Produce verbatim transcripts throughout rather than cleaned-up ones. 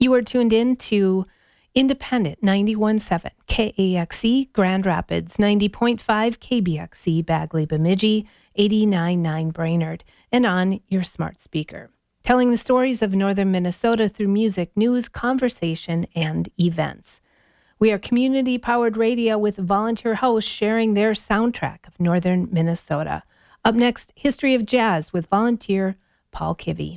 You are tuned in to Independent ninety-one point seven K A X E Grand Rapids, ninety point five K B X E Bagley Bemidji, eighty-nine point nine Brainerd, and on your smart speaker. Telling the stories of northern Minnesota through music, news, conversation, and events. We are community-powered radio with volunteer hosts sharing their soundtrack of northern Minnesota. Up next, History of Jazz with volunteer Paul Kivy.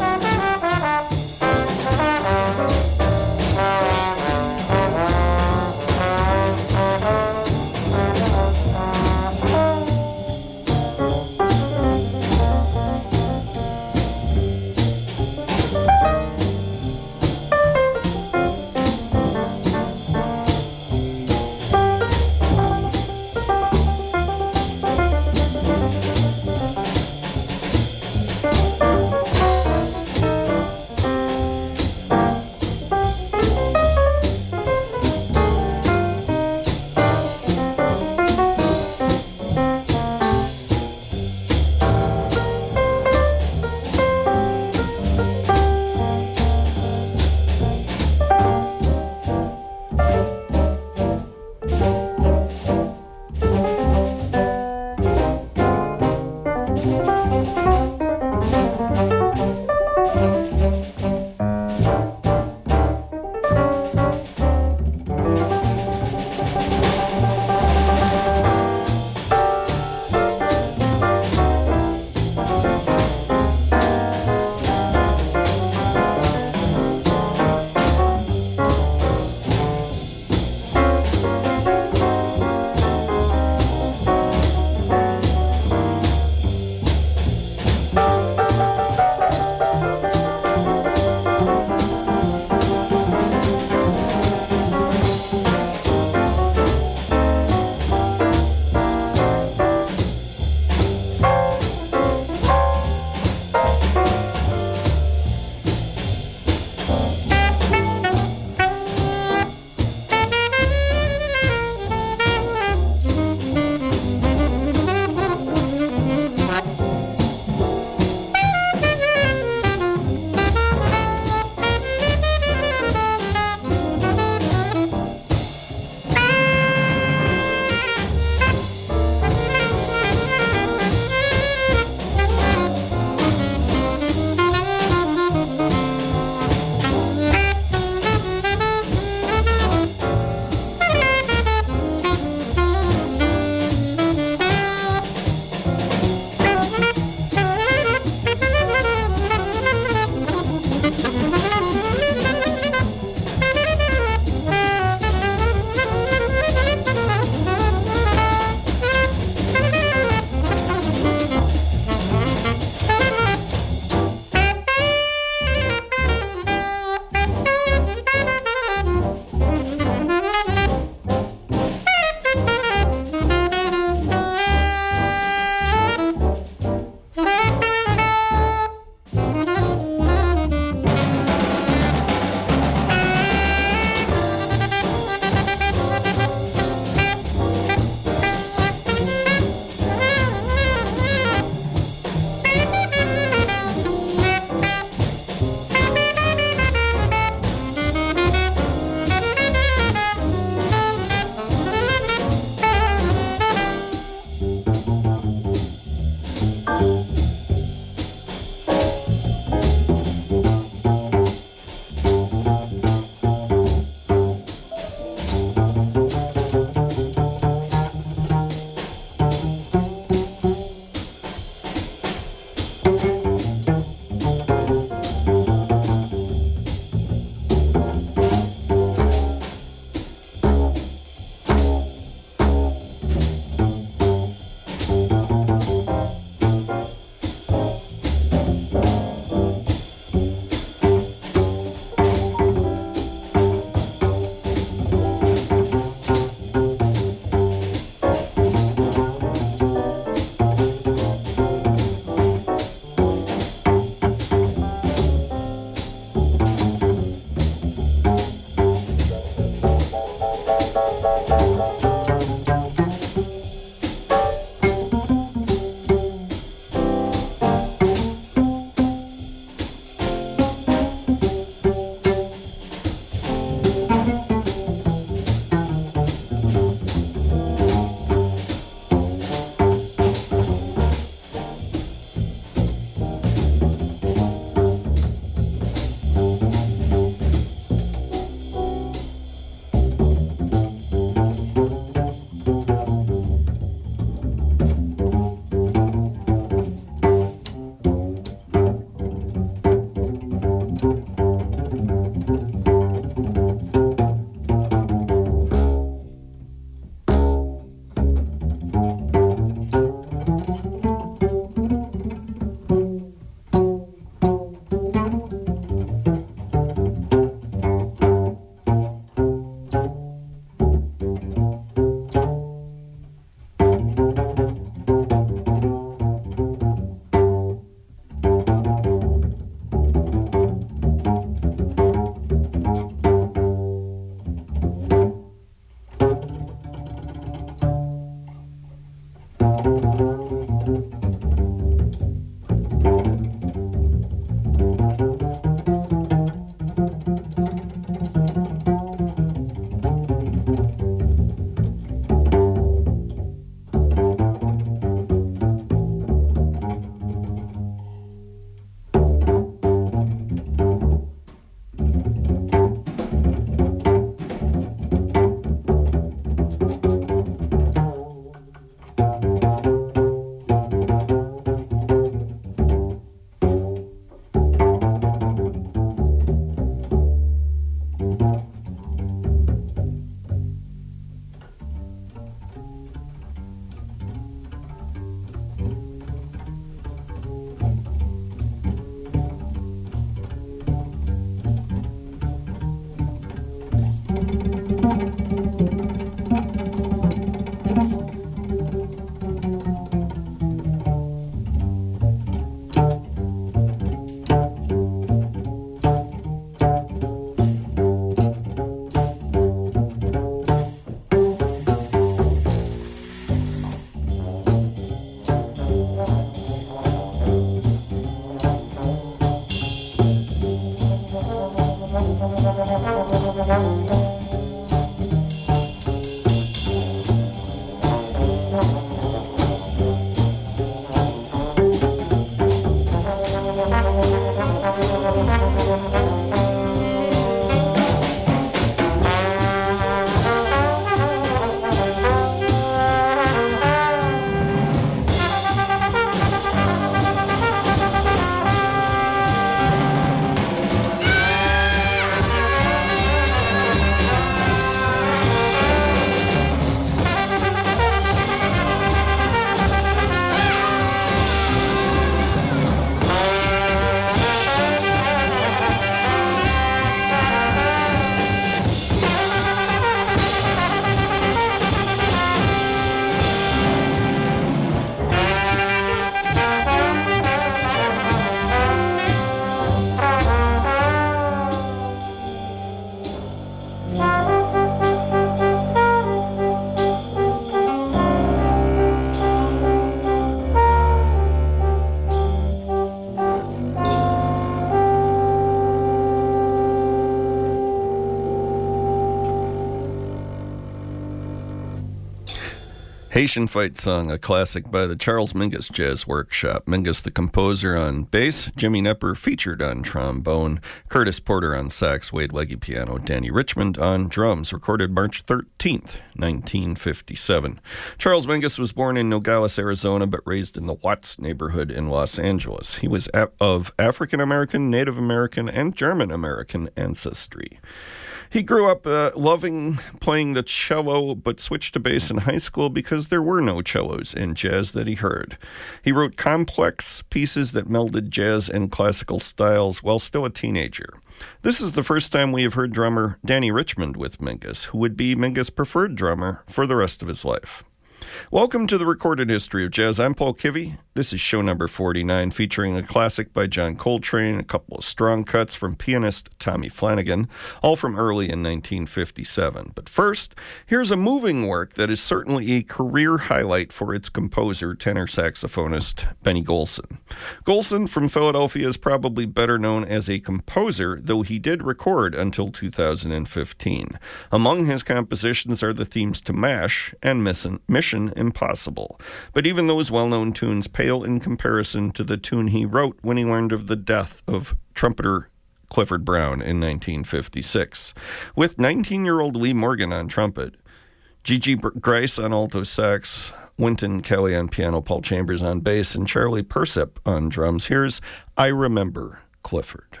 Haitian Fight Song, a classic by the Charles Mingus Jazz Workshop. Mingus, the composer, on bass, Jimmy Knepper featured on trombone, Curtis Porter on sax, Wade Leggy piano, Danny Richmond on drums, recorded March thirteenth, nineteen fifty-seven. Charles Mingus was born in Nogales, Arizona, but raised in the Watts neighborhood in Los Angeles. He was of African American, Native American, and German American ancestry. He grew up uh, loving playing the cello, but switched to bass in high school because there were no cellos in jazz that he heard. He wrote complex pieces that melded jazz and classical styles while still a teenager. This is the first time we have heard drummer Danny Richmond with Mingus, who would be Mingus' preferred drummer for the rest of his life. Welcome to the Recorded History of Jazz. I'm Paul Kivy. This is show number forty-nine, featuring a classic by John Coltrane, a couple of strong cuts from pianist Tommy Flanagan, all from early in nineteen fifty-seven. But first, here's a moving work that is certainly a career highlight for its composer, tenor saxophonist Benny Golson. Golson from Philadelphia is probably better known as a composer, though he did record until two thousand fifteen. Among his compositions are the themes to MASH and Mission Impossible. But even those well-known tunes pale in comparison to the tune he wrote when he learned of the death of trumpeter Clifford Brown in nineteen fifty-six. With nineteen-year-old Lee Morgan on trumpet, Gigi Grice on alto sax, Wynton Kelly on piano, Paul Chambers on bass, and Charlie Persip on drums, here's I Remember Clifford.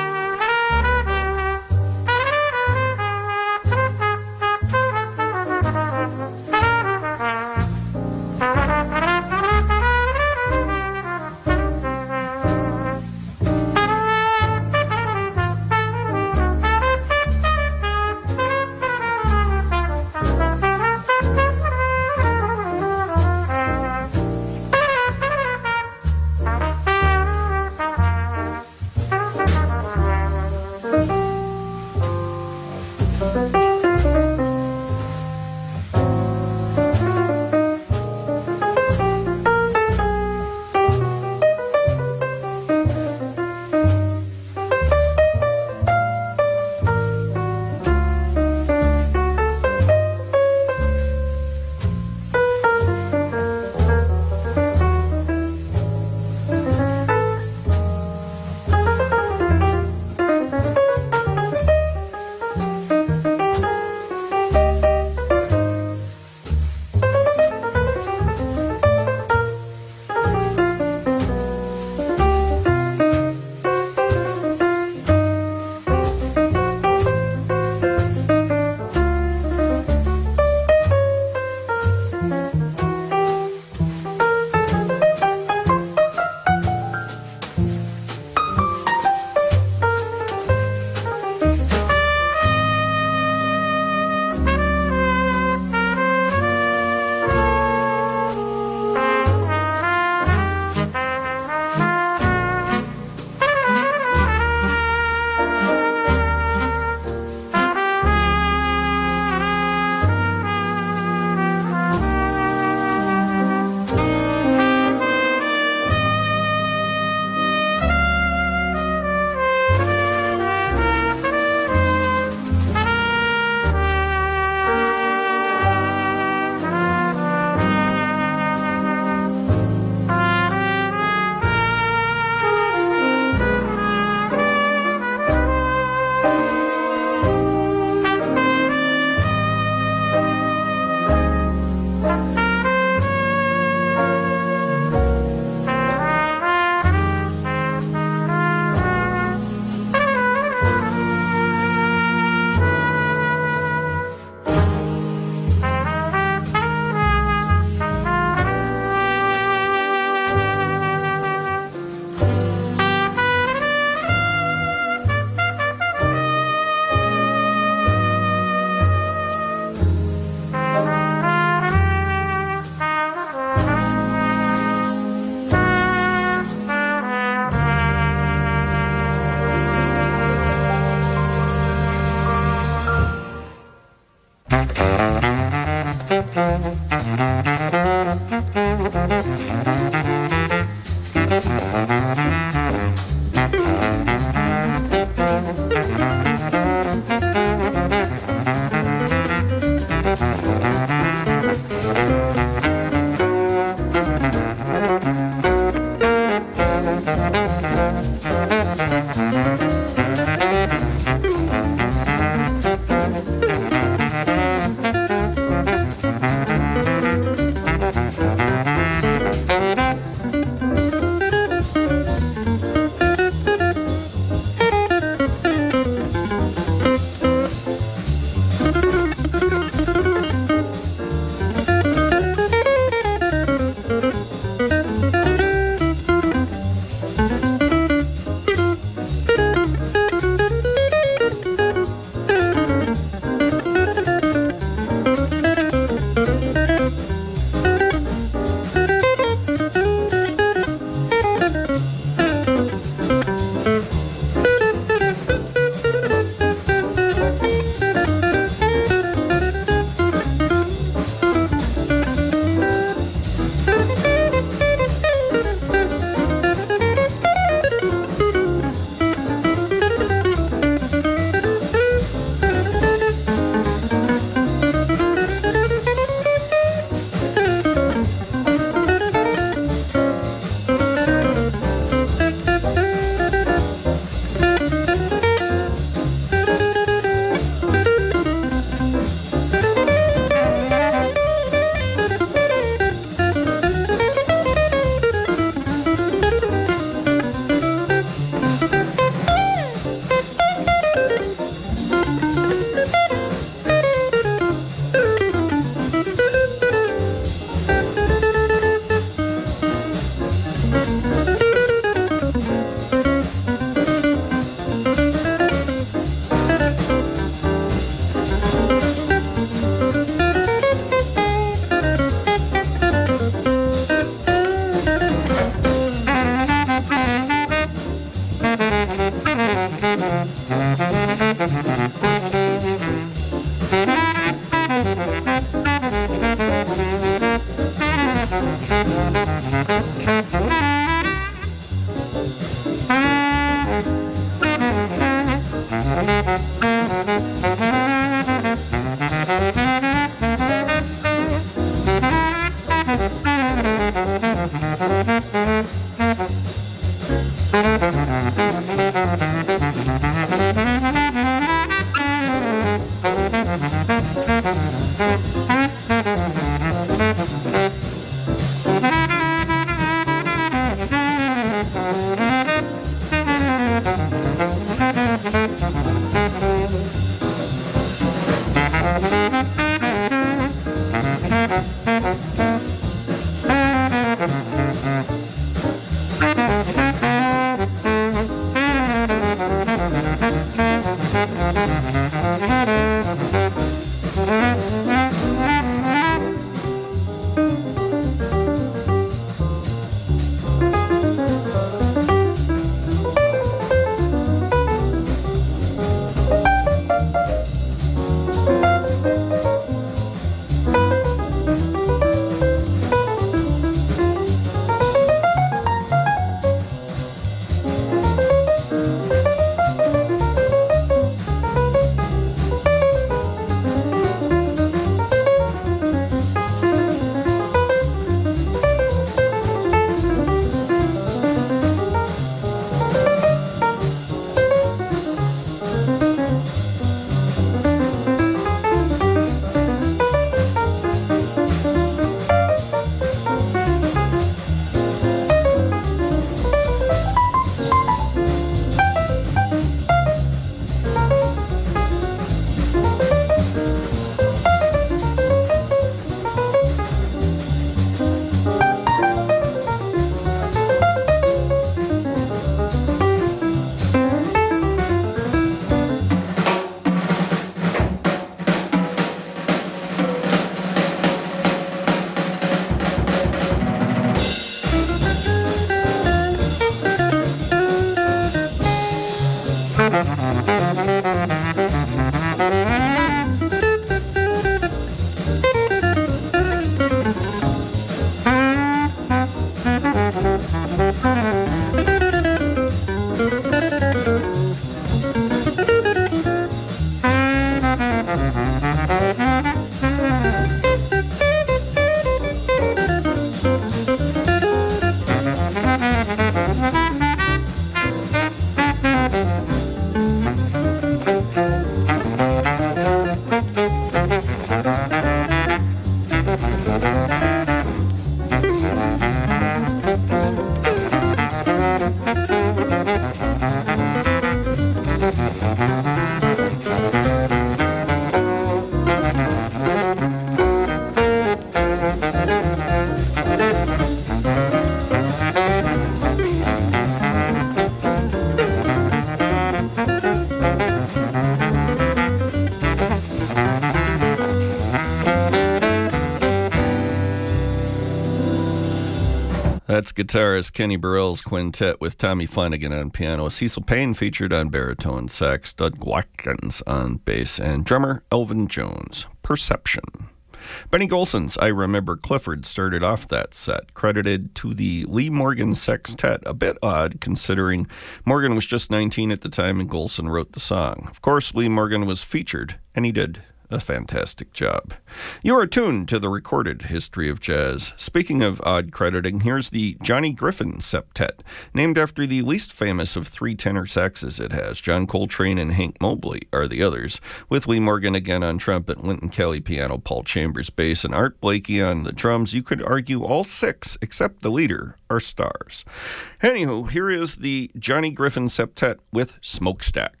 That's guitarist Kenny Burrell's quintet with Tommy Flanagan on piano, Cecil Payne featured on baritone sax, Doug Watkins on bass, and drummer Elvin Jones. Perception. Benny Golson's I Remember Clifford started off that set, credited to the Lee Morgan Sextet. A bit odd, considering Morgan was just nineteen at the time and Golson wrote the song. Of course, Lee Morgan was featured, and he did a fantastic job. You are tuned to the recorded history of jazz. Speaking of odd crediting, here's the Johnny Griffin Septet, named after the least famous of three tenor saxes it has. John Coltrane and Hank Mobley are the others, with Lee Morgan again on trumpet, Wynton Kelly piano, Paul Chambers bass, and Art Blakey on the drums. You could argue all six, except the leader, are stars. Anywho, here is the Johnny Griffin Septet with Smokestack.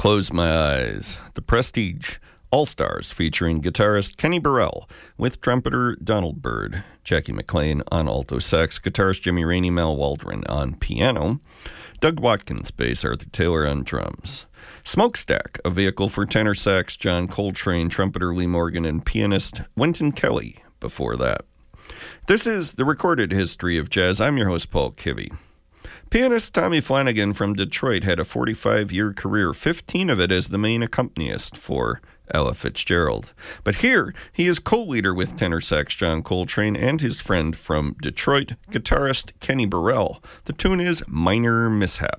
Close My Eyes, The Prestige All-Stars featuring guitarist Kenny Burrell with trumpeter Donald Byrd, Jackie McLean on alto sax, guitarist Jimmy Rainey, Mal Waldron on piano, Doug Watkins bass, Arthur Taylor on drums. Smokestack, a vehicle for tenor sax, John Coltrane, trumpeter Lee Morgan, and pianist Wynton Kelly before that. This is the recorded history of jazz. I'm your host, Paul Kivy. Pianist Tommy Flanagan from Detroit had a forty-five-year career, fifteen of it as the main accompanist for Ella Fitzgerald. But here, he is co-leader with tenor sax John Coltrane and his friend from Detroit, guitarist Kenny Burrell. The tune is Minor Mishap.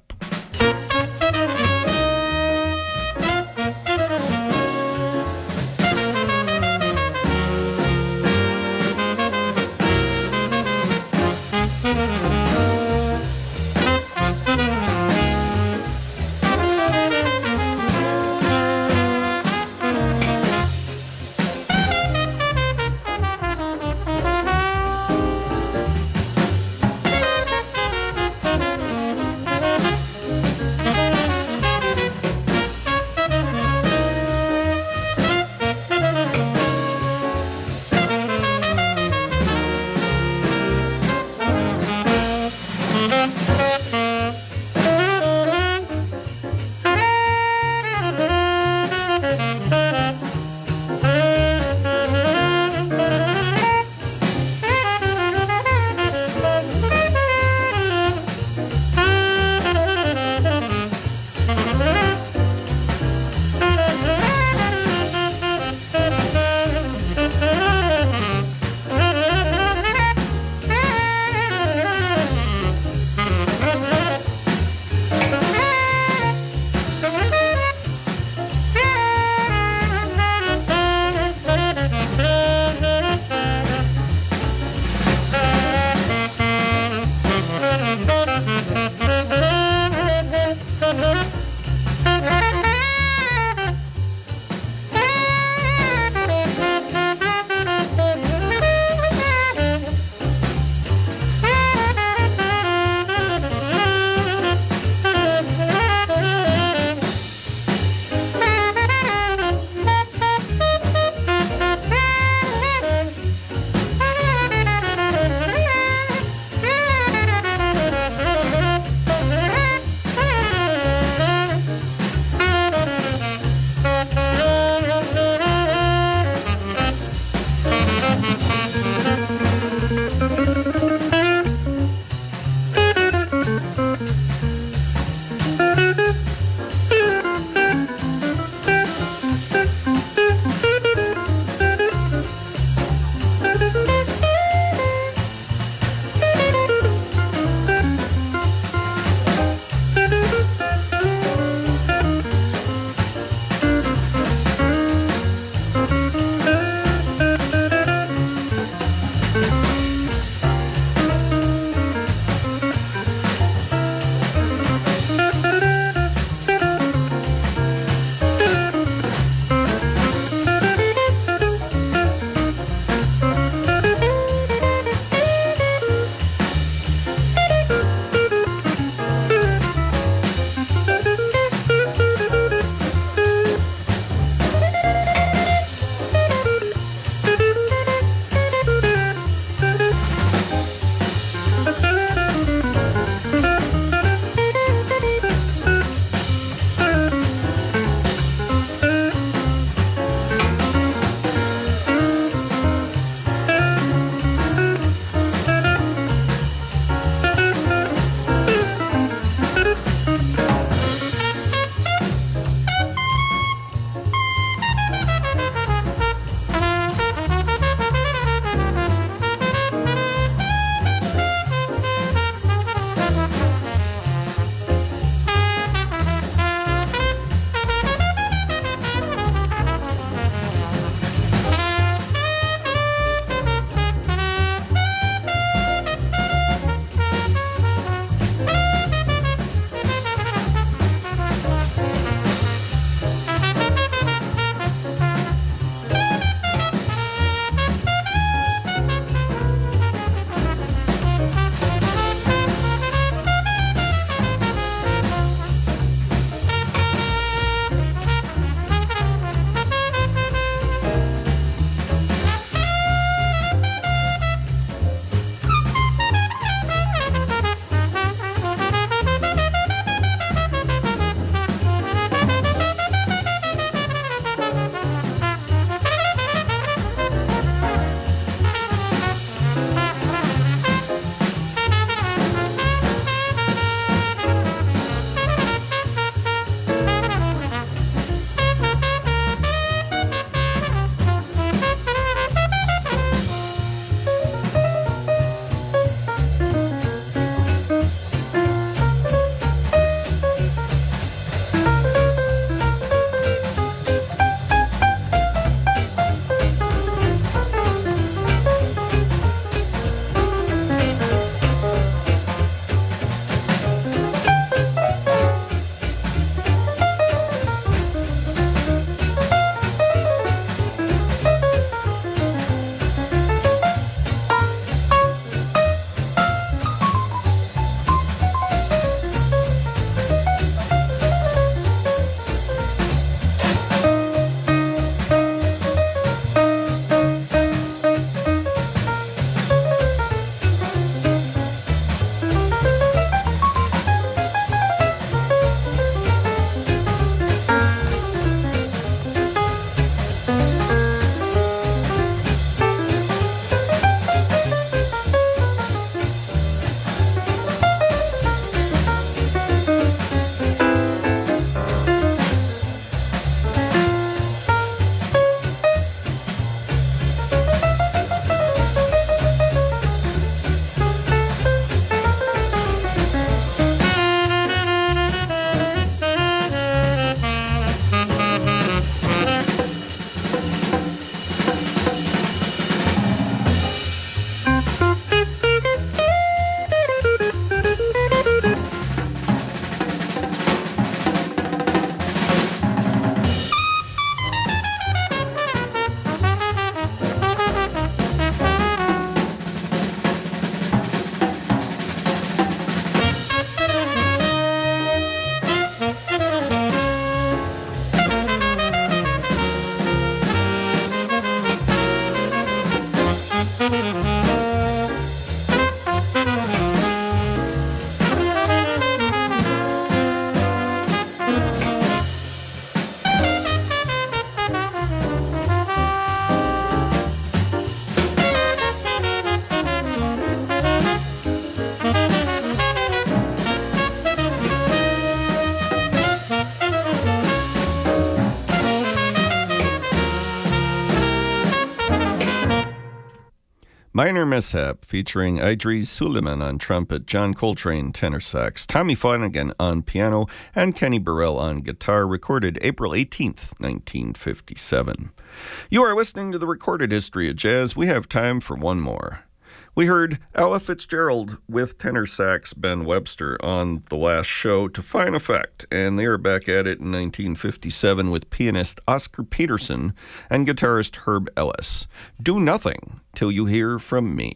Minor Mishap, featuring Idris Suleiman on trumpet, John Coltrane tenor sax, Tommy Flanagan on piano, and Kenny Burrell on guitar, recorded April eighteenth, nineteen fifty-seven. You are listening to the Recorded History of Jazz. We have time for one more. We heard Ella Fitzgerald with tenor sax Ben Webster on the last show to fine effect, and they are back at it in nineteen fifty-seven with pianist Oscar Peterson and guitarist Herb Ellis. Do Nothing Till You Hear From Me.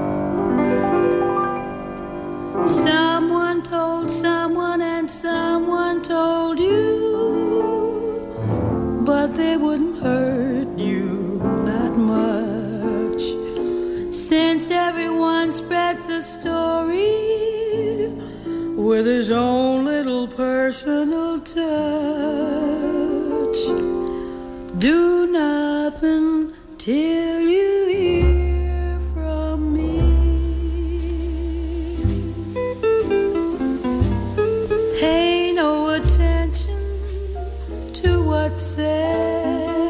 Someone told someone and someone told you, but they wouldn't hurt you that much. Since everyone spreads a story with his own little personal touch, do nothing till you hear from me. Pay no attention to what's said.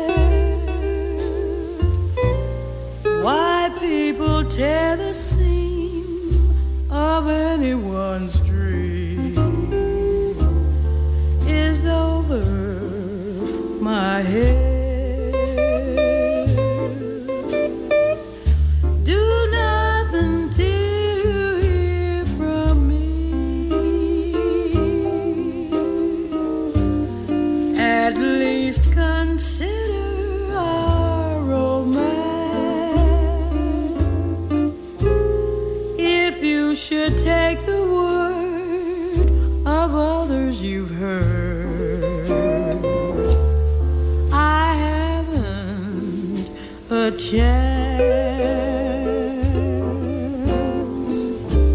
Why people tear the seam of anyone's dream is over my head. Do nothing till you hear from me. At least consider our romance. You should take the word of others you've heard. I haven't a chance.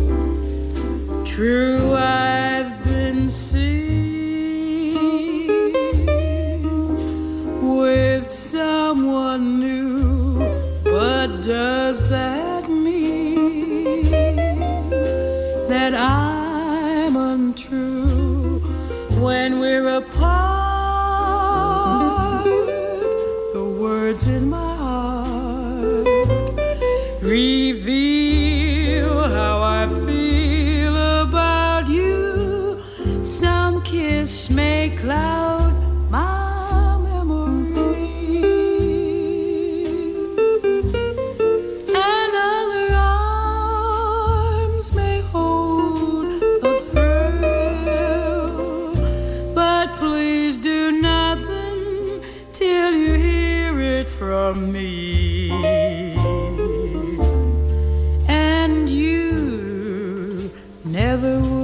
True, I've been seen with someone new, but does that mean that I'm untrue? When we're apart, the words in my heart reveal how I feel about you. Some kiss may cloud my memory, and other arms may hold a thrill. But please do nothing till you hear it from me, and you never will.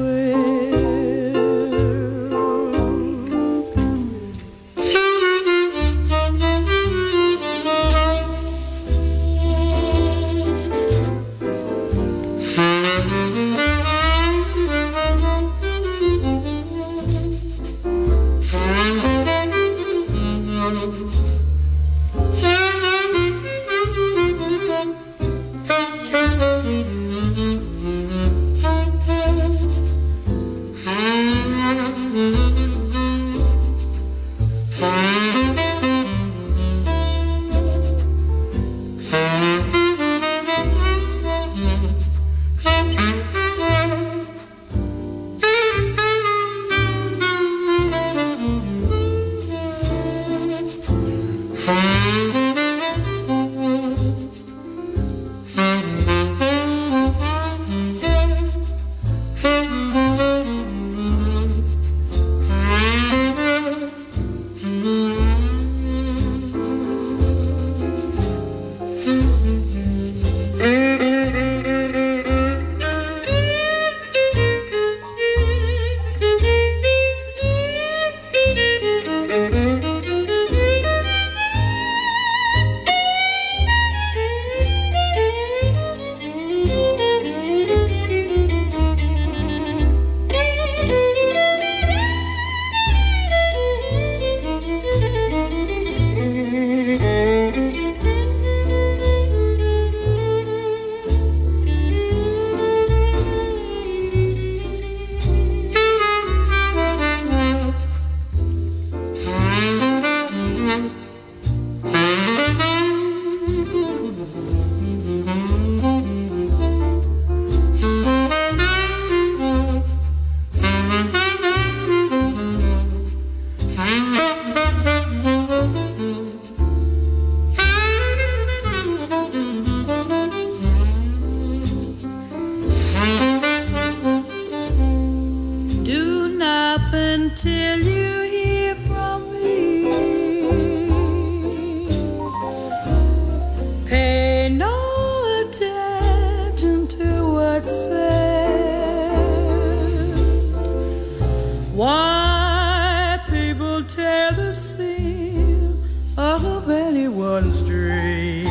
stream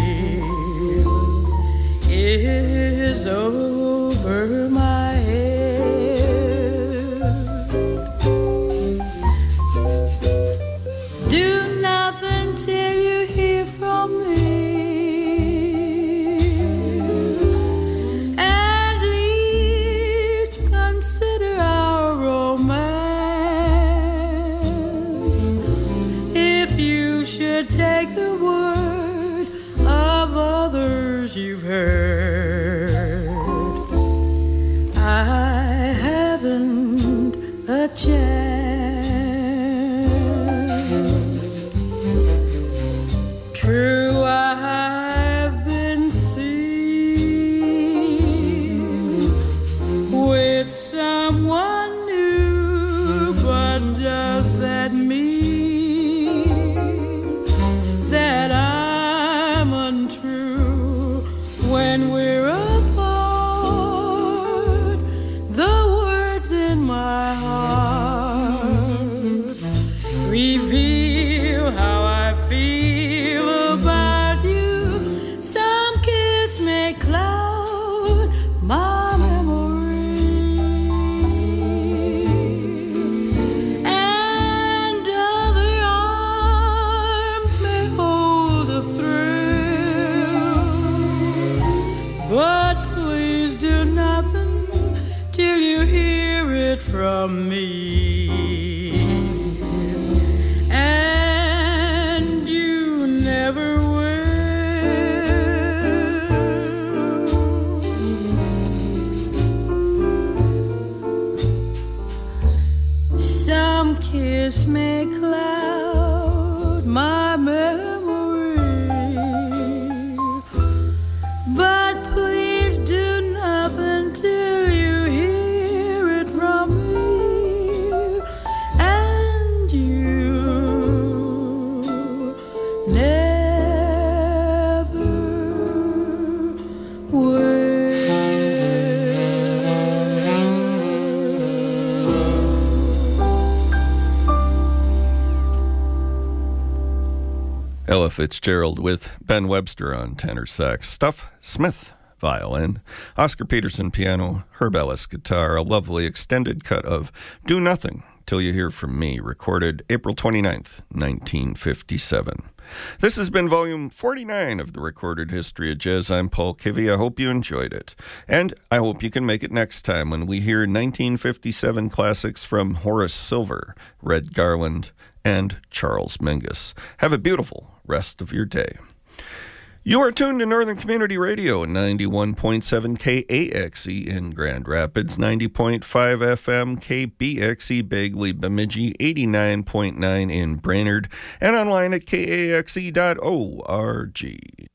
is over my head. Do nothing till you hear from me. At least consider our romance. If you should take the word of others you've heard, I haven't a chance. True, I've been seen with someone new, but does that mean that I'm untrue when we're apart? The words in my heart reveal how I feel about you. Some kiss may cloud my memory, and other arms may hold a thrill. But please do nothing till you hear it from me. And you never will. Some kiss may cloud my memory, but please do nothing till you hear it from me. And you never will. Ella Fitzgerald with Ben Webster on tenor sax, Stuff Smith violin, Oscar Peterson piano, Herb Ellis guitar, a lovely extended cut of Do Nothing Till You Hear From Me, recorded April twenty-ninth, nineteen fifty-seven. This has been volume forty-nine of the Recorded History of Jazz. I'm Paul Kivy. I hope you enjoyed it. And I hope you can make it next time when we hear nineteen fifty-seven classics from Horace Silver, Red Garland, and Charles Mingus. Have a beautiful rest of your day. You are tuned to Northern Community Radio, ninety-one point seven K A X E in Grand Rapids, ninety point five F M K B X E Bagley Bemidji, eighty-nine point nine in Brainerd, and online at K A X E dot org.